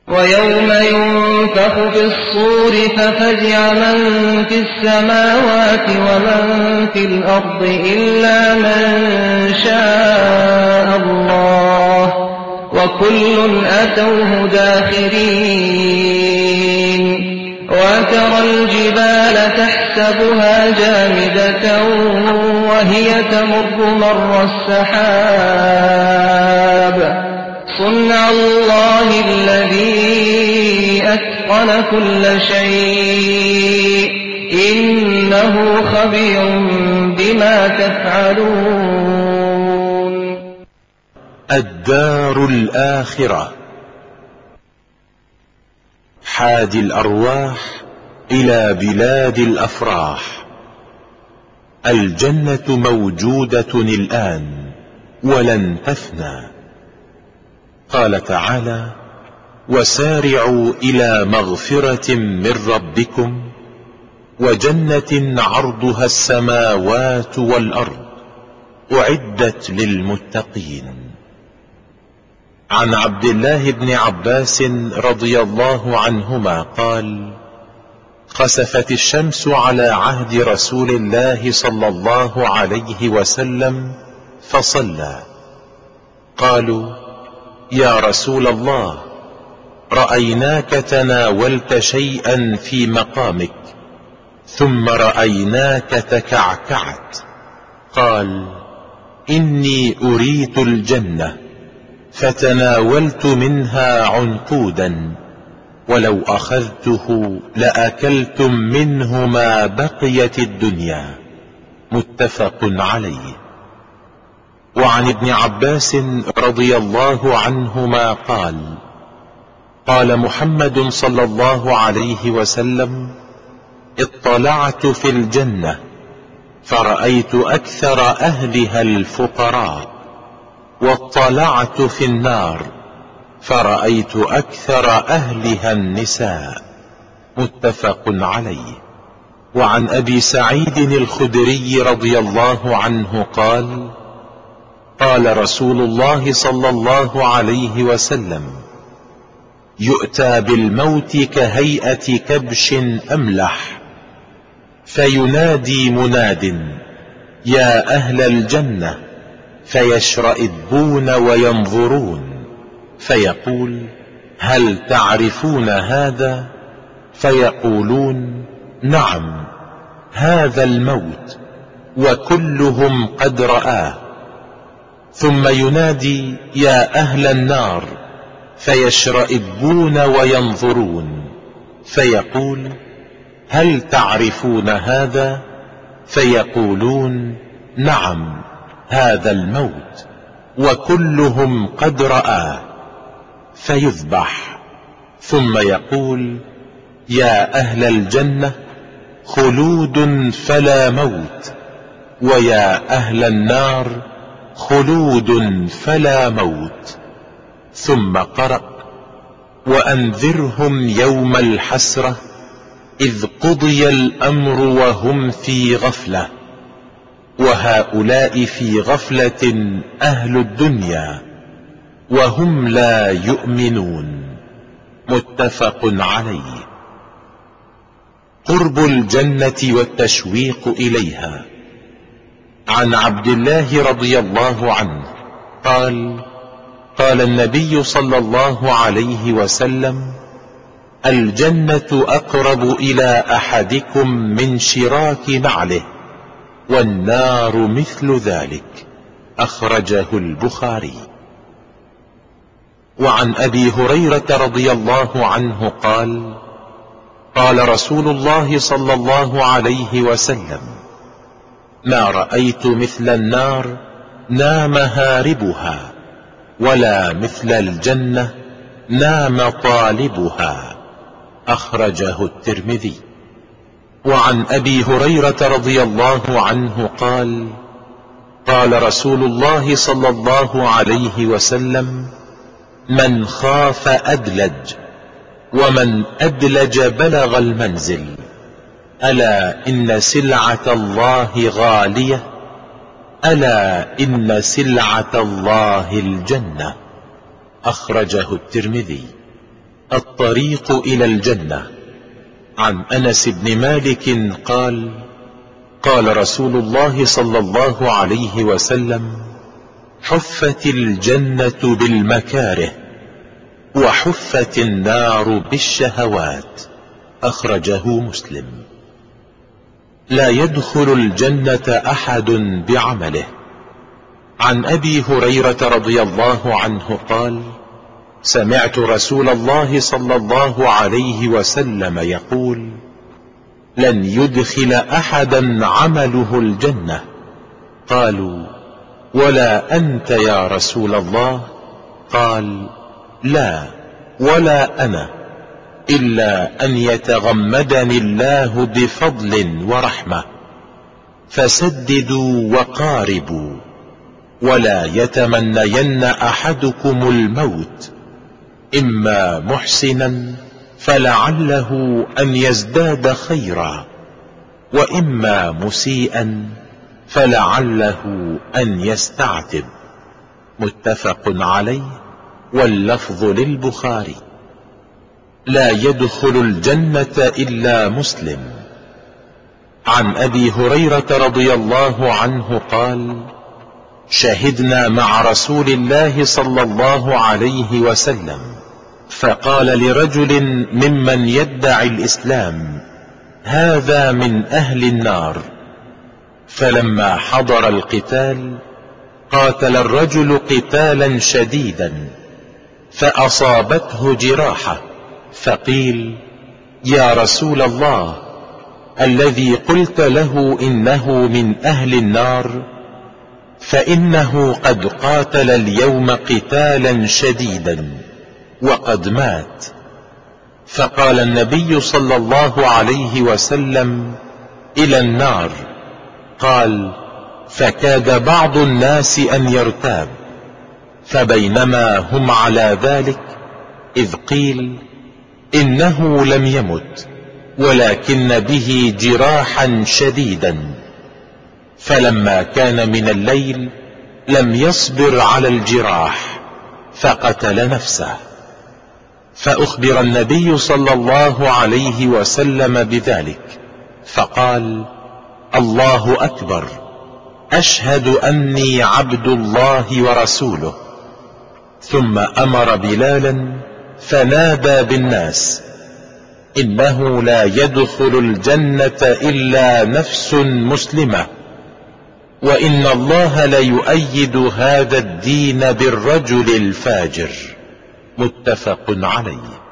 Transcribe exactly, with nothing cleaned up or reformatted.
ويوم ينفخ في الصور ففزع من في السماوات ومن في الأرض إلا من شاء الله وكل أتوه داخرين. وترى الجبال تحسبها جامدة وهي تمر مر السحاب صنع الله الذي أتقن كل شيء إنه خبير بما تفعلون. الدار الآخرة. حاد الأرواح إلى بلاد الأفراح. الجنة موجودة الآن ولن تفنى. قال تعالى: وسارعوا إلى مغفرة من ربكم وجنة عرضها السماوات والأرض أعدت للمتقين. عن عبد الله بن عباس رضي الله عنهما قال: خسفت الشمس على عهد رسول الله صلى الله عليه وسلم فصلى. قالوا: يا رسول الله، رأيناك تناولت شيئا في مقامك ثم رأيناك تكعكعت. قال: إني أريت الجنة فتناولت منها عنقودا، ولو أخذته لأكلتم منه ما بقيت الدنيا. متفق عليه. وعن ابن عباس رضي الله عنهما قال: قال محمد صلى الله عليه وسلم: اطلعت في الجنة فرأيت أكثر أهلها الفقراء، واطلعت في النار فرأيت أكثر أهلها النساء. متفق عليه. وعن أبي سعيد الخدري رضي الله عنه قال: قال رسول الله صلى الله عليه وسلم: يؤتى بالموت كهيئة كبش أملح، فينادي مناد: يا أهل الجنة، فيشرئبون وينظرون، فيقول: هل تعرفون هذا؟ فيقولون: نعم، هذا الموت، وكلهم قد رآه. ثم ينادي: يا أهل النار، فيشرئبون وينظرون، فيقول: هل تعرفون هذا؟ فيقولون: نعم، هذا الموت، وكلهم قد رآه. فيذبح. ثم يقول: يا أهل الجنة، خلود فلا موت، ويا أهل النار، خلود فلا موت. ثم قرأ: وأنذرهم يوم الحسرة إذ قضي الأمر وهم في غفلة، وهؤلاء في غفلة أهل الدنيا وهم لا يؤمنون. متفق عليه. قرب الجنة والتشويق إليها. عن عبد الله رضي الله عنه قال: قال النبي صلى الله عليه وسلم: الجنة أقرب إلى أحدكم من شراك نعله، والنار مثل ذلك. أخرجه البخاري. وعن أبي هريرة رضي الله عنه قال: قال رسول الله صلى الله عليه وسلم: ما رأيت مثل النار نام هاربها، ولا مثل الجنة نام طالبها. أخرجه الترمذي. وعن أبي هريرة رضي الله عنه قال: قال رسول الله صلى الله عليه وسلم: من خاف أدلج، ومن أدلج بلغ المنزل. ألا إن سلعة الله غالية، ألا إن سلعة الله الجنة. أخرجه الترمذي. الطريق إلى الجنة. عن أنس بن مالك قال: قال رسول الله صلى الله عليه وسلم: حفت الجنة بالمكاره وحفت النار بالشهوات. أخرجه مسلم. لا يدخل الجنة أحد بعمله. عن أبي هريرة رضي الله عنه قال: سمعت رسول الله صلى الله عليه وسلم يقول: لن يدخل أحدا عمله الجنة. قالوا: ولا أنت يا رسول الله؟ قال: لا ولا أنا، إلا أن يتغمدني الله بفضل ورحمة. فسددوا وقاربوا، ولا يتمنين أحدكم الموت، إما محسنا فلعله أن يزداد خيرا، وإما مسيئا فلعله أن يستعتب. متفق عليه، واللفظ للبخاري. لا يدخل الجنة إلا مسلم. عن أبي هريرة رضي الله عنه قال: شهدنا مع رسول الله صلى الله عليه وسلم، فقال لرجل ممن يدعي الإسلام: هذا من أهل النار. فلما حضر القتال قاتل الرجل قتالا شديدا، فأصابته جراحة، فقيل: يا رسول الله، الذي قلت له إنه من أهل النار، فإنه قد قاتل اليوم قتالا شديدا وقد مات. فقال النبي صلى الله عليه وسلم: إلى النار. قال: فكاد بعض الناس أن يرتاب، فبينما هم على ذلك إذ قيل: إنه لم يمت، ولكن به جراحا شديدا. فلما كان من الليل لم يصبر على الجراح، فقتل نفسه. فأخبر النبي صلى الله عليه وسلم بذلك، فقال: الله أكبر، أشهد أني عبد الله ورسوله. ثم أمر بلالا فنادى بالناس: إنه لا يدخل الجنة إلا نفس مسلمة، وإن الله ليؤيد هذا الدين بالرجل الفاجر. متفق عليه.